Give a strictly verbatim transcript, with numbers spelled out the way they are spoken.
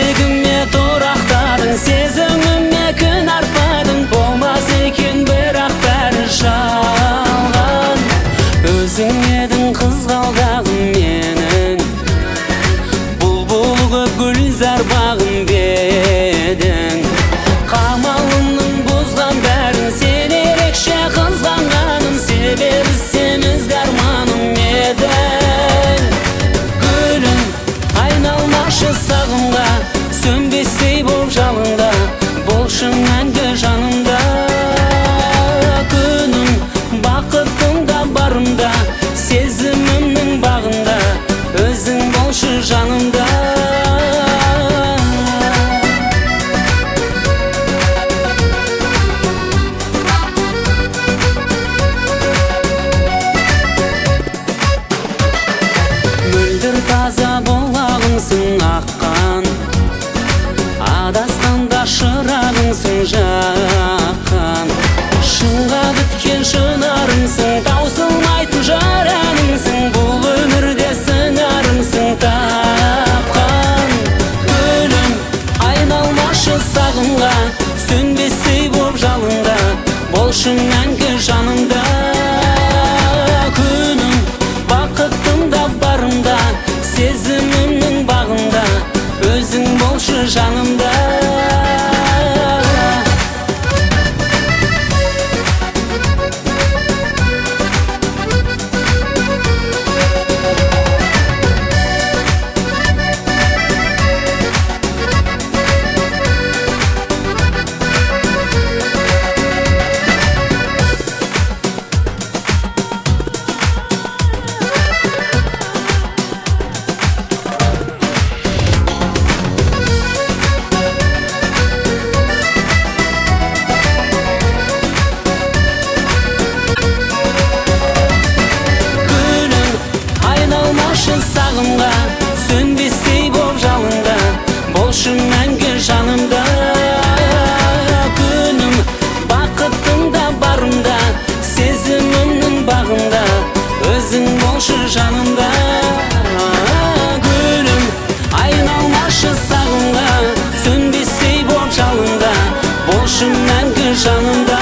жүрегіме тұрақтадың, сезіміме күн артпадың. Болмас екен бірақ бәрі жалған. Өзің едің қызғалдағым менің, бұлбұл көп гүлзар бағым бедің. Қамалымның бұзған бәрін сен ерекше қызғанғаным, себебі сен ізгі арманым едің. Гүлім айналмашы сағымға, сөнбестей боп жалында, болшы мәңгі жанымда. Күнім бақытымда барымда, сезімімнің бағында, өзің болшы жанымда. Мөлдір таза бұлағыңсың аққан, адасқанда шырағыңсың жаққан. Шыңға біткен шынарыңсың, таусылмайтын жар әніңсің, бұл өмірде сыңарыңсың тапқан. Гүлім айналмашы сағымға, сөнбестей боп жалында, болшы мәңгі жанымда. Күнім бақытымда барымда, сезімімнің бағында, өзің болшы жанымда. Сағымға сөнбестей боп жалында, болшы мәңгі жанымда. Күнім бақытымда барымда, сезімімнің бағында, өзің болшы жанымда. Гүлім айналмашы сағымға, сөнбестей боп жалында, болшы мәңгі жанымда.